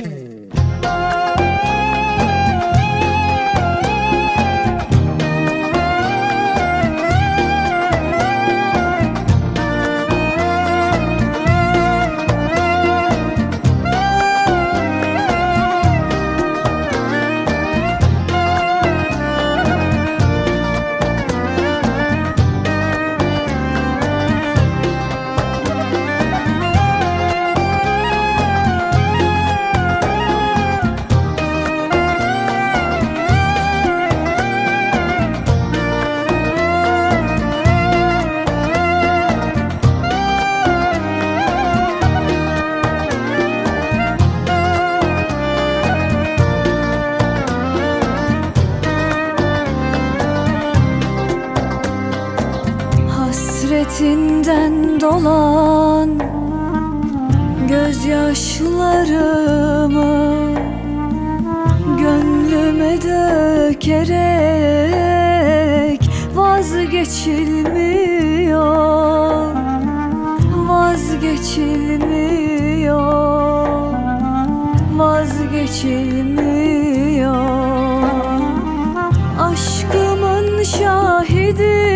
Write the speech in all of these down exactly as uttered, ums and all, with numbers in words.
Hasretinden dolan gözyaşlarımı gönlüme dökerek vazgeçilmiyor, vazgeçilmiyor, vazgeçilmiyor. Aşkımın şahidi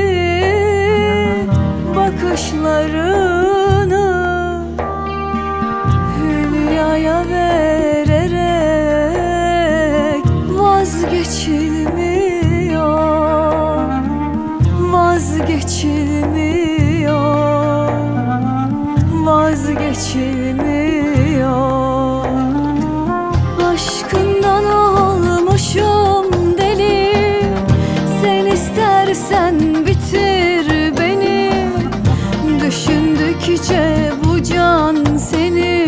bakışlarını hülyaya vererek vazgeçilmiyor, vazgeçilmiyor, vazgeçilmiyor. Aşkından olmuşum deli, sen istersen bitir beni. Düşündükçe bu can seni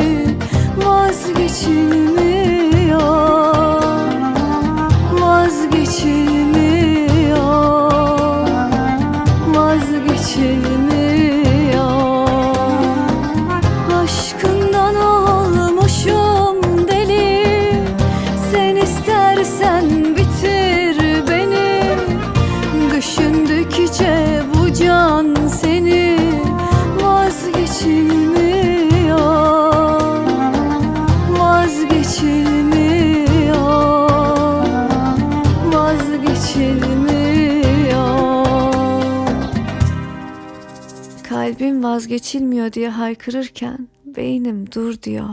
vazgeçilmiyor, vazgeçilmiyor, vazgeçilmiyor. Aşkından olmuşum deli, sen istersen bitir beni. Düşündükçe bu can seni vazgeçilmiyor, vazgeçilmiyor, vazgeçilmiyor. Kalbim vazgeçilmiyor diye haykırırken beynim dur diyor.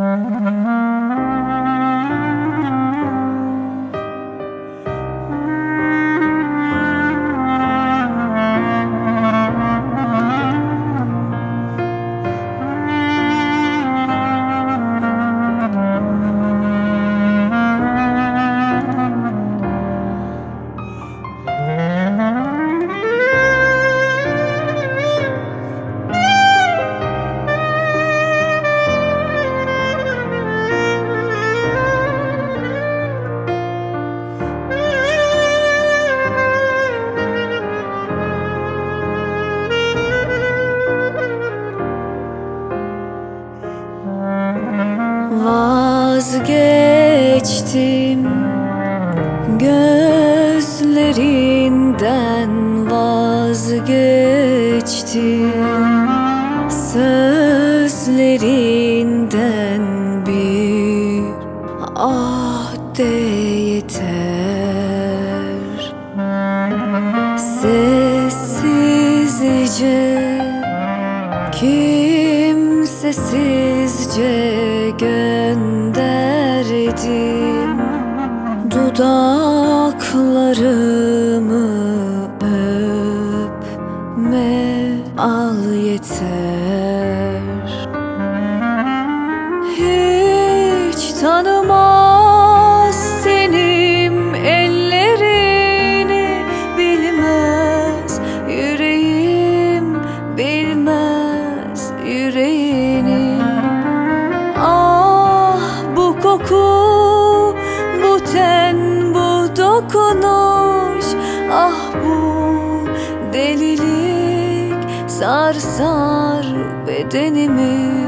Vazgeçtim gözlerinden, vazgeçtim sözlerinden. Bir ah de yeter. Sessizce, kimsesizce gönderdim dudaklarımı, öpme al yeter. Hiç tanımaz tenim ellerini, bilmez yüreğim, bilmez yüreğini. Ah bu koku, bu ten, bu dokunuş, ah bu delilik sarsar bedenimi.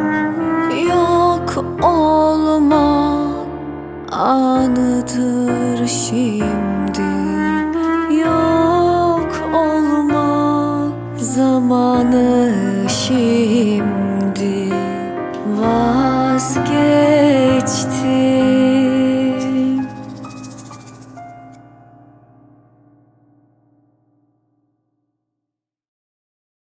Yok olmak anıdır şimdi, yok olmak zamanı şimdi. Vazgeç geçti.